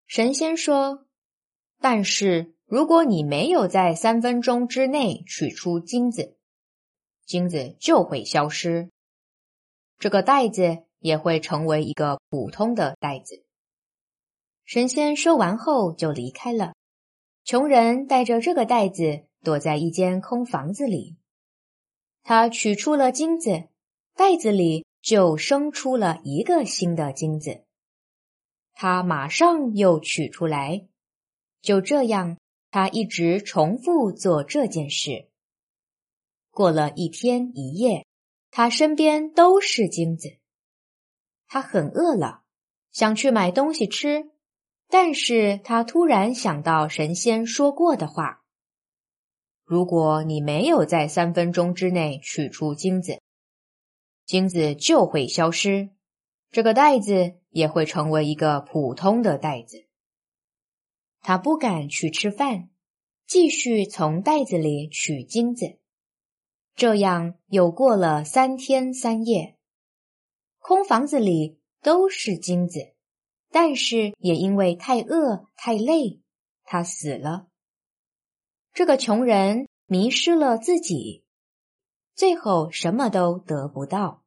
神仙说，但是如果你没有在3分钟之内取出金子，金子就会消失，这个袋子也会成为一个普通的袋子。神仙说完后就离开了，穷人带着这个袋子躲在一间空房子里。他取出了金子，袋子里就生出了一个新的金子。他马上又取出来，就这样，他一直重复做这件事。过了1天1夜，他身边都是金子。他很饿了，想去买东西吃，但是他突然想到神仙说过的话：如果你没有在3分钟之内取出金子，金子就会消失，这个袋子也会成为一个普通的袋子。他不敢去吃饭，继续从袋子里取金子。这样又过了3天3夜，空房子里都是金子，但是也因为太饿太累，他死了。这个穷人迷失了自己，最后什么都得不到。